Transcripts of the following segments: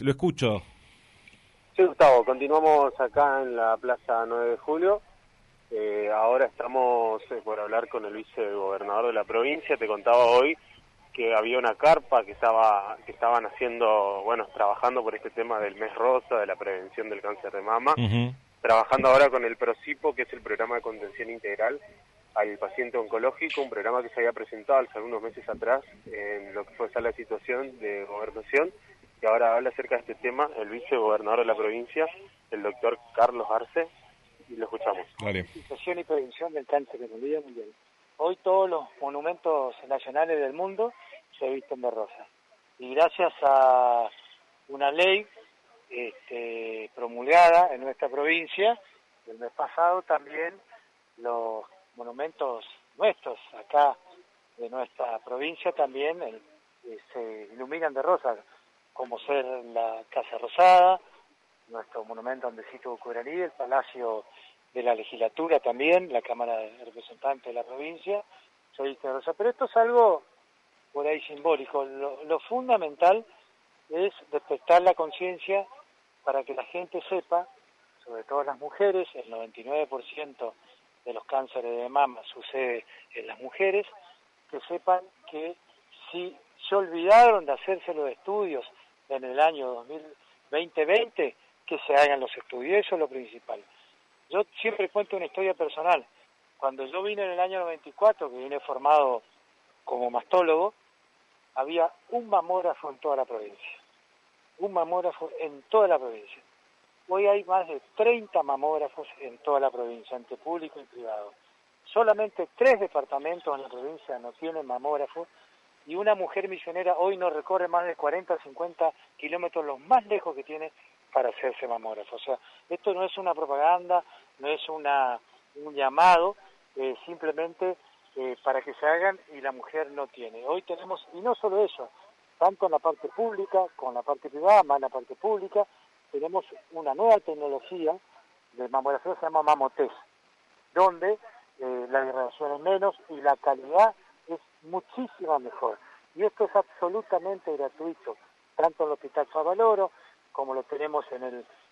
lo escucho. Sí, Gustavo, continuamos acá en la Plaza 9 de Julio. Ahora estamos por hablar con el vicegobernador de la provincia. Te contaba hoy que había una carpa que estaban haciendo, bueno, trabajando por este tema del mes rosa, de la prevención del cáncer de mama, trabajando ahora con el PROCIPO, que es el programa de contención integral al paciente oncológico, un programa que se había presentado hace algunos meses atrás en lo que fue sala de situación de gobernación, y ahora habla acerca de este tema el vicegobernador de la provincia, el doctor Carlos Arce, y lo escuchamos. Vale. Situación y prevención del cáncer de mama mundial. Hoy todos los monumentos nacionales del mundo se visten de rosa. Y gracias a una ley promulgada en nuestra provincia, el mes pasado también los monumentos nuestros acá de nuestra provincia también se iluminan de rosa, como ser la Casa Rosada, nuestro monumento donde sitio Curarí, el Palacio de la Legislatura también, la Cámara de Representantes de la provincia, se viste de rosa. Pero esto es algo por ahí simbólico. Lo fundamental es despertar la conciencia para que la gente sepa, sobre todo las mujeres, el 99% de los cánceres de mama sucede en las mujeres, que sepan que si se olvidaron de hacerse los estudios en el año 2020, que se hagan los estudios, eso es lo principal. Yo siempre cuento una historia personal. Cuando yo vine en el año 94, que vine formado como mastólogo, había un mamógrafo en toda la provincia. Un mamógrafo en toda la provincia. Hoy hay más de 30 mamógrafos en toda la provincia, entre público y privado. Solamente 3 departamentos en la provincia no tienen mamógrafo, y una mujer misionera hoy no recorre más de 40 o 50 kilómetros, los más lejos que tiene para hacerse mamógrafo. O sea, esto no es una propaganda, no es un llamado, simplemente para que se hagan, y la mujer no tiene. Hoy tenemos, y no solo eso, tanto en la parte pública como en la parte privada, más en la parte pública, tenemos una nueva tecnología de mamografía, se llama Mamotest, donde la irradiación es menos y la calidad es muchísimo mejor. Y esto es absolutamente gratuito, tanto en el Hospital Favaloro, como lo tenemos en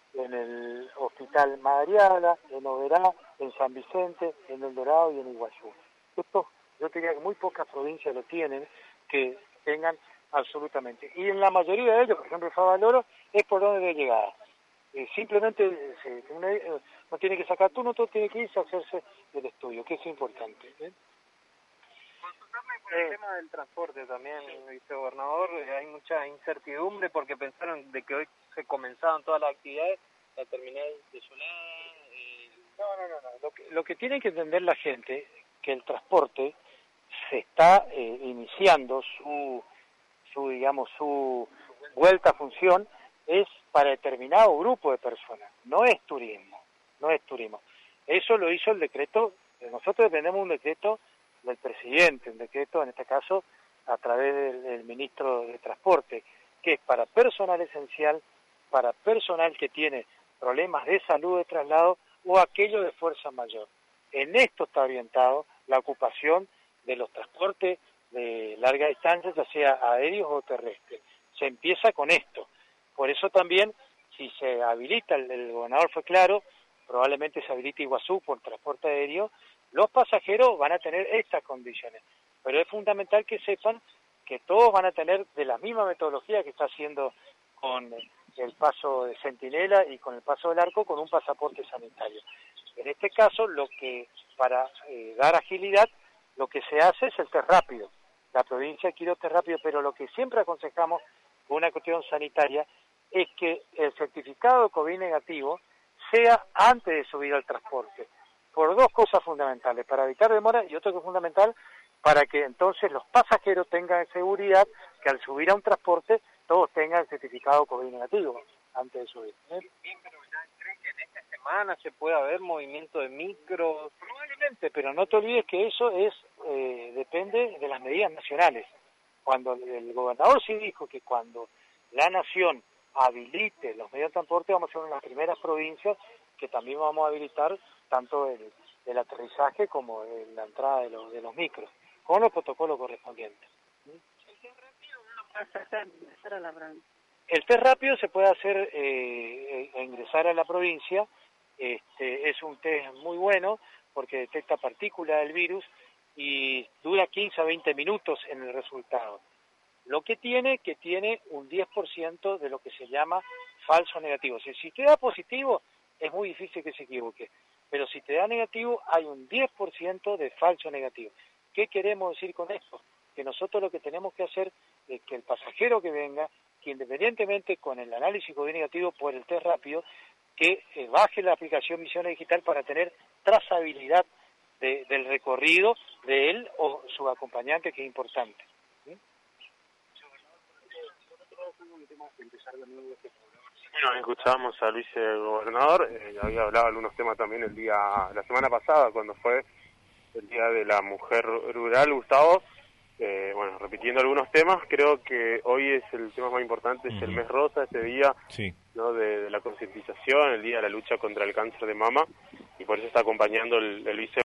el Hospital Madariaga, en Oberá, en San Vicente, en El Dorado y en Iguazú. Esto, yo diría que muy pocas provincias lo tienen, que tengan absolutamente. Y en la mayoría de ellos, por ejemplo, el Favaloro, es por donde de llegada. Simplemente no tiene que sacar turno, todo tiene que irse a hacerse el estudio, que es importante. Consultarme por el tema del transporte también, vicegobernador. Hay mucha incertidumbre porque pensaron de que hoy se comenzaban todas las actividades, la terminal desolada. No. Lo que tiene que entender la gente, que el transporte se está iniciando su vuelta a función, es para determinado grupo de personas, no es turismo. Eso lo hizo el decreto, nosotros dependemos de un decreto del presidente, un decreto en este caso a través del ministro de Transporte, que es para personal esencial, para personal que tiene problemas de salud de traslado o aquello de fuerza mayor. En esto está orientado la ocupación de los transportes de larga distancia, ya sea aéreos o terrestres. Se empieza con esto. Por eso también, si se habilita, el gobernador fue claro, probablemente se habilite Iguazú por transporte aéreo, los pasajeros van a tener estas condiciones. Pero es fundamental que sepan que todos van a tener de la misma metodología que está haciendo con el paso de Centinela y con el paso del Arco, con un pasaporte sanitario. En este caso, para dar agilidad, lo que se hace es el test rápido. La provincia quiere test rápido, pero lo que siempre aconsejamos, por una cuestión sanitaria, es que el certificado de COVID negativo sea antes de subir al transporte, por 2 cosas fundamentales: para evitar demora, y otro que es fundamental, para que entonces los pasajeros tengan seguridad que al subir a un transporte todos tengan el certificado COVID negativo antes de subir. Bien, pero ya creen que en esta semana se puede haber movimiento de micros. Probablemente, pero no te olvides que eso depende de las medidas nacionales. Cuando el gobernador sí dijo que cuando la nación habilite los medios de transporte, vamos a ser una de las primeras provincias que también vamos a habilitar tanto el aterrizaje como la entrada de los micros, con los protocolos correspondientes. El test rápido se puede hacer a ingresar a la provincia. Es un test muy bueno porque detecta partículas del virus y dura 15 a 20 minutos en el resultado. Lo que tiene un 10% de lo que se llama falso negativo. O sea, si te da positivo, es muy difícil que se equivoque. Pero si te da negativo, hay un 10% de falso negativo. ¿Qué queremos decir con esto? Que nosotros lo que tenemos que hacer es que el pasajero que venga, que independientemente con el análisis COVID negativo por el test rápido, que baje la aplicación Misiones Digital para tener trazabilidad del recorrido de él o su acompañante, que es importante. Bueno, escuchábamos a Luis el gobernador, había hablado algunos temas también la semana pasada, cuando fue el Día de la Mujer Rural, Gustavo. Bueno, repitiendo algunos temas, creo que hoy es el tema más importante, es el mes rosa, ese día, sí, ¿no? de la concientización, el día de la lucha contra el cáncer de mama, y por eso está acompañando el vice